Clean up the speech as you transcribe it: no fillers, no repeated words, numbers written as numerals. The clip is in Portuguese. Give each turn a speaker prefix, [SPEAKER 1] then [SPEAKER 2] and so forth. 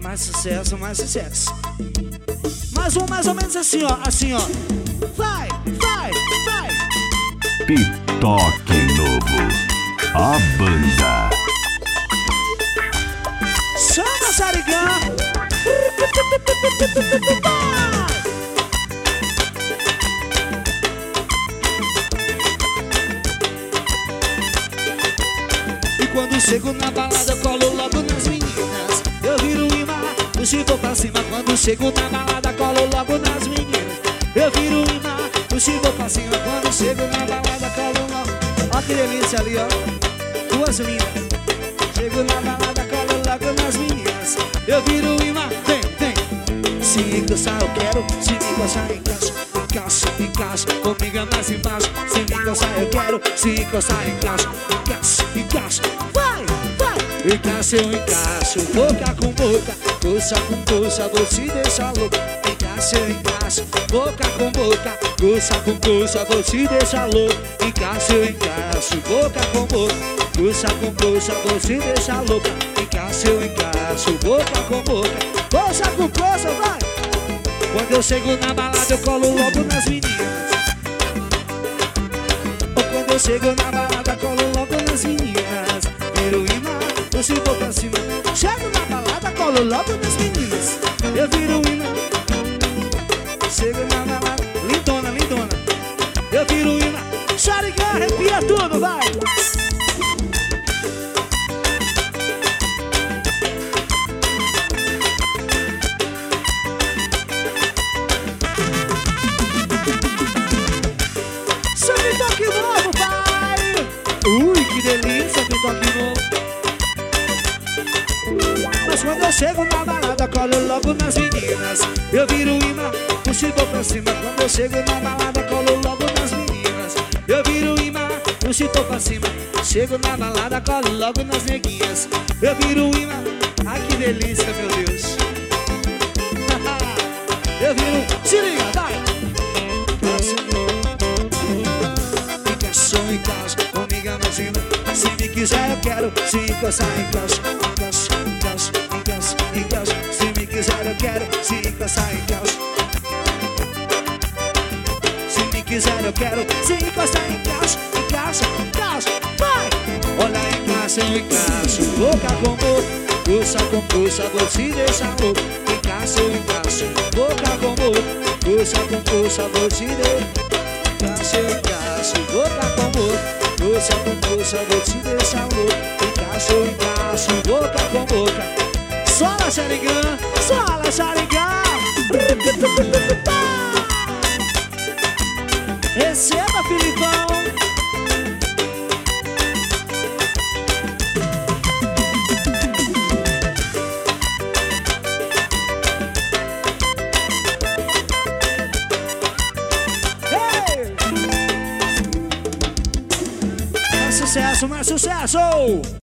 [SPEAKER 1] Mais sucesso, mais sucesso. Mais um, mais ou menos assim, ó. Assim, ó. Vai, vai, vai.
[SPEAKER 2] Pitoque Novo, a banda.
[SPEAKER 1] Chama, Sarigão. E quando chego na balada, eu colo logo nas meninas. Eu viro o imã, puxo e vou pra cima. Quando chego na balada, colo logo nas meninas. Eu viro o imã, puxo e vou pra cima. Quando chego na balada, colo logo. Ó que delícia ali, ó. Duas linhas. Chego na balada, colo logo nas meninas. Eu viro o imã, vem, vem. Se encostar eu quero, se me encostar encaixo. Encaixo, encaixo, comigo é mais embaixo. Se me encostar eu quero, se encostar encaixo. Encaixo, encaixo, vai, vai. Encaixo, eu encaixo, boca com boca, coxa com coxa, vou te deixar louco. Encaixo, eu encaixo, boca com boca, coxa com coxa, vou te deixar louco. Encaixo, eu encaixo, boca com boca, coxa com coxa, vou te deixar louca. Encaixo, eu encaixo, boca com boca, coxa com coxa, vai. Quando eu chego na balada eu colo logo nas meninas. Ou quando eu chego na balada colo logo nas meninas. Viro imã, puxo e vou pra cima. Chego na balada, colo logo nas meninas. Eu viro imã. Chego na balada, lindona, lindona. Eu viro imã. Sarigão, arrepia tudo, vai! Pitoque novo, pai! Ui, que delícia, pitoque novo. Mas quando eu chego na balada, colo logo nas meninas. Eu viro o imã, puxo e vou pra cima. Quando eu chego na balada, colo logo nas meninas. Eu viro o imã, puxo e vou pra cima. Chego na balada, colo logo nas neguinhas. Eu viro o imã, ai que delícia, meu Deus. Eu viro, se liga, vai! Sou em casa, comigo imagina. Se me quiser eu quero, se encostar em casa. Encaixo, encaixo, encaixo, encaixo. Se me quiser eu quero, se encostar em casa. Se me quiser eu quero, se encostar em casa. Encaixo, encaixo, vai! Olha, encaixo, eu encaixo. Boca com boca, coxa com coxa, vou te deixar louco. Encaixo, eu encaixo. Boca com boca, coxa com coxa, vou te deixar. Encaixo, eu encaixo, boca com boca, coxa com coxa, vou te deixar louco. Encaixo, eu encaixo, boca com boca. Sola, Sarigão, sola, Sarigão. Receba, Filipão. Sucesso, mais sucesso!